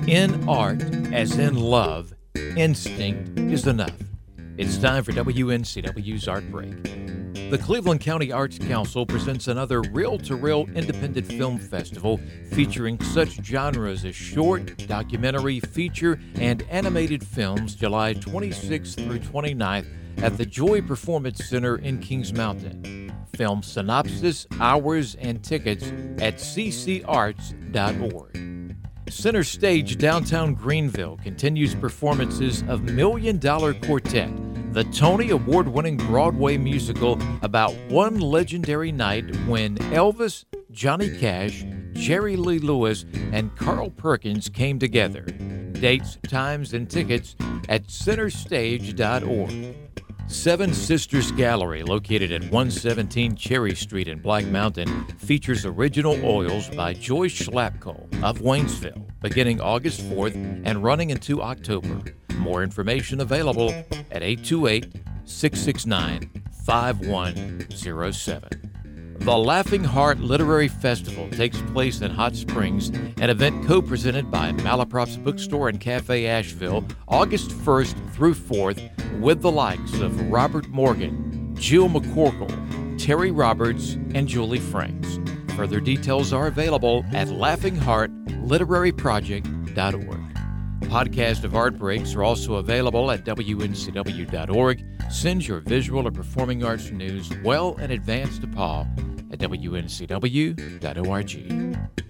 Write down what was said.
In art, as in love, instinct is enough. It's time for WNCW's Art Break. The Cleveland County Arts Council presents another reel-to-reel independent film festival featuring such genres as short, documentary, feature, and animated films July 26th through 29th at the Joy Performance Center in Kings Mountain. Film synopsis, hours, and tickets at ccarts.org. Center Stage Downtown Greenville continues performances of Million Dollar Quartet, the Tony Award-winning Broadway musical about one legendary night when Elvis, Johnny Cash, Jerry Lee Lewis, and Carl Perkins came together. Dates, times, and tickets at centerstage.org. Seven Sisters Gallery, located at 117 Cherry Street in Black Mountain, features original oils by Joyce Schlapko of Waynesville, beginning August 4th and running into October. More information available at 828-669-5107. The Laughing Heart Literary Festival takes place in Hot Springs, an event co-presented by Malaprops Bookstore and Cafe Asheville, August 1st through 4th, with the likes of Robert Morgan, Jill McCorkle, Terry Roberts, and Julie Franks. Further details are available at laughingheartliteraryproject.org. Podcasts of Art Breaks are also available at WNCW.org. Send your visual or performing arts news well in advance to Paul at WNCW.org.